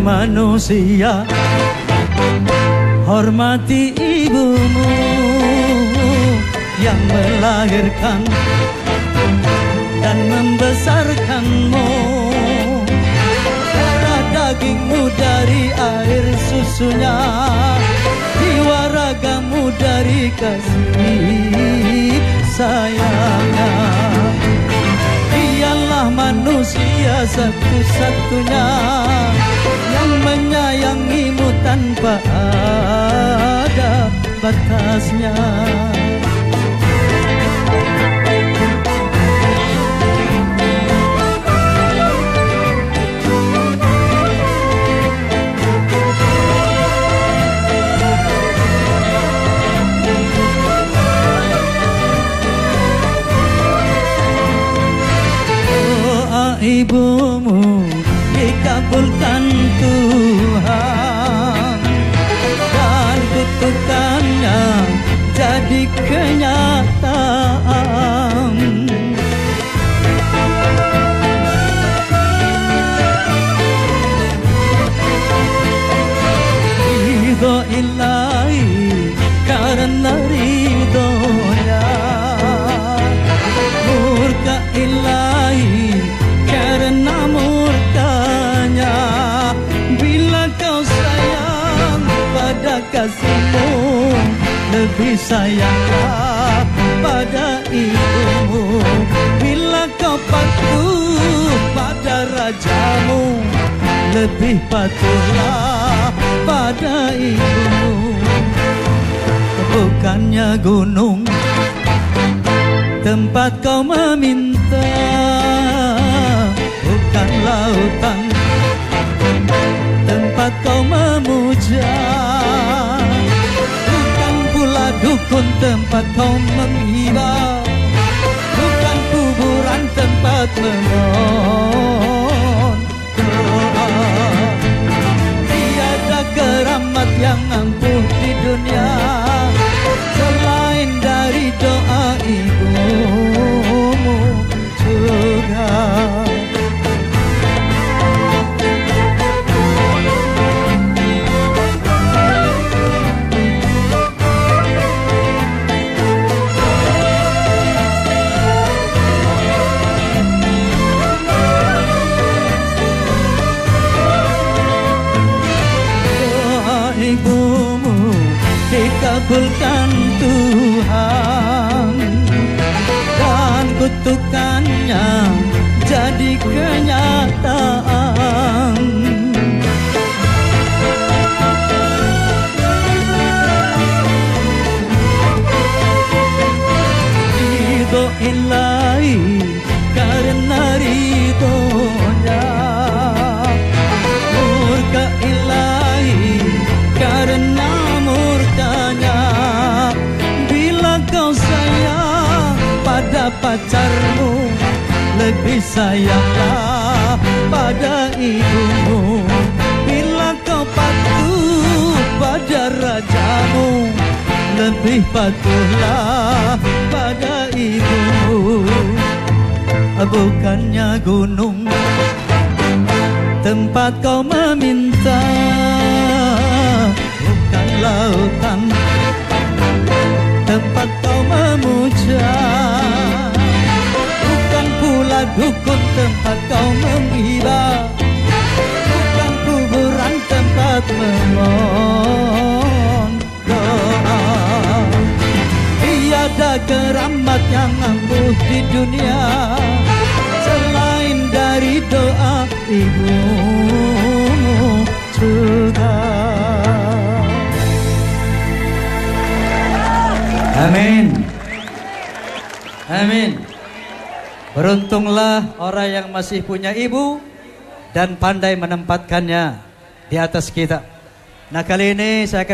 manusia, hormati ibumu yang melahirkan dan membesarkanmu. Darah dagingmu dari air susunya, jiwa ragamu dari kasih sayangnya. Dialah manusia satu-satunya yang menyayangimu tanpa ada batasnya. Ibumu dikabulkan Tuhan dan kutukannya jadi kenyataan. Ridho ilahi karena ridhonya, murka ilahi karena murkanya. Bila kau sayang pada kasihmu, lebih sayanglah pada ibumu. Bila kau patuh pada rajamu, lebih patuhlah pada ibumu. Bukannya gunung tempat kau meminta, bukan lautan tempat kau memuja, bukan pula dukun tempat kau menghibah, bukan kuburan tempat memohon doa. Tiada keramat yang ampuh di dunia selain dari doa ibumu juga. Dikabulkan Tuhan dan kutukannya jadi kenyataan. Ridho ilahi karena ridhonya, murka ilahi karena murkanya. Bila kau sayang pada pacarmu, lebih sayanglah pada ibumu. Bila kau patuh pada rajamu, lebih patuhlah pada ibumu. Bukannya gunung tempat kau meminta, bukan lautan tempat kau memuja, bukan pula dukun tempat kau menghibah, bukan kuburan tempat memohon doa. Tiada keramat yang ampuh di dunia selain dari doa ibumu juga. Amin. Amin. Beruntunglah orang yang masih punya ibu dan pandai menempatkannya di atas kita. Nah, kali ini saya akan